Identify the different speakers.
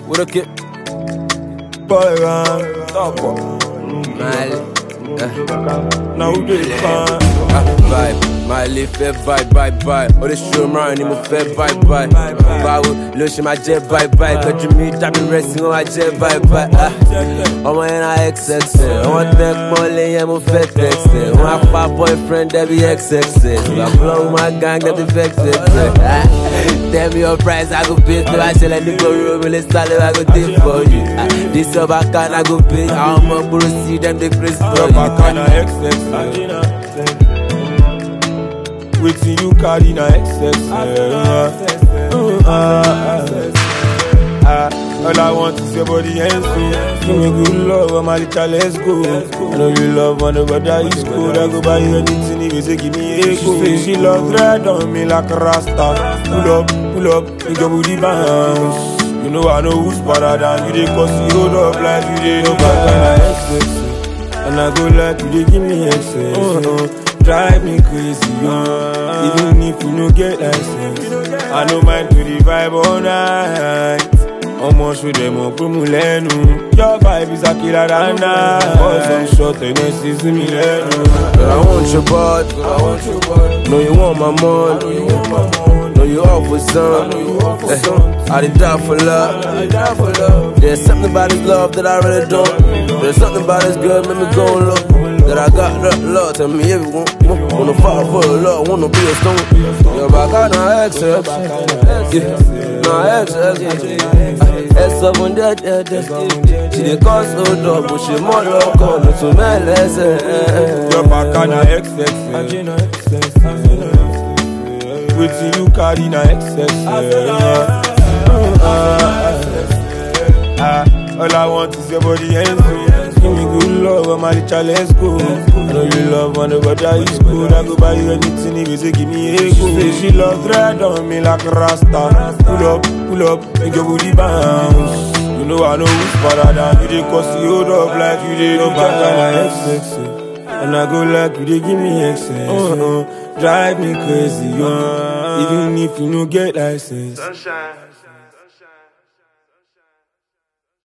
Speaker 1: What a kid.
Speaker 2: Boy, top up.
Speaker 1: Mali.
Speaker 2: Now we do it fine.
Speaker 1: Vibe, Mali fẹ́ bye. Oríṣiríṣi márùn ni mo fẹ́ bye. Báwo ló ṣe máa jẹ́ bye. Kọjú mi tàbí rẹ̀sì wọn máa jẹ́ bye. Ọmọ yẹn na XXL. Wọ́n tẹ́ pọ́nlé yẹn mo fẹ́ tẹ̀sẹ̀. Wọ́n á pa boyfriend dẹ́bi XXL. Ìgbà flow my gang dẹ́bi vexed. Tell me your price, I go pay. Tó bá ṣẹlẹ̀ ní gbòòrò mi lè sálẹ̀, I go dey for you. This your back and I go pay. Àwọn ọmọ gbòòrò sí dem dey craze for you.
Speaker 2: Bacana XXL. Waiting you carry na XXL. All I want is your body and soul. Give me good love, I'm a little let's go. I know you love one, but that is cool. I go buy you anything if you say give me a go. She love red on me like a rasta. Pull up, make your booty bounce. You know I know who's better than you. They cause you hold up like you did. No bacana XXL. And I go like you, they give me access. Drive me crazy, even if you no get license. I no mind to the vibe all night. Almost show them up, Mulenu. Your vibe is a killer than that. Boys on short and it's me.
Speaker 1: But I want your body. No, you want my money. No, you off with some. I did die for love. There's something about this love that I really don't. There's something about this girl, make me go and look. That I got love, tell me everyone. Wanna fall for the love, wanna be a stone. Yo, Bacana XXL. It's up on that. She dey cause so dog, but she more local. No to me less.
Speaker 2: Your Bacana XXL. Waiting you carry na XXL. All I want is your body and soul. Give me good love, I'm a little let's go. I know you love one, but that is cool. I go buy you anything if you say give me a go. She say she love red on me like a rasta. Pull up, make your booty bounce. You know I know who's better than you. They cause you hold up like you did. No Bacana XXL. And I go like you, they give me access. Drive me crazy, even if you no get license.
Speaker 3: Sunshine.